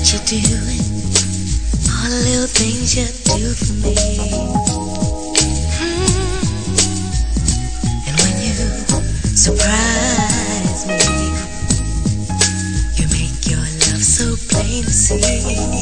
you doing? All the little things you do for me. And when you surprise me, you make your love so plain to see.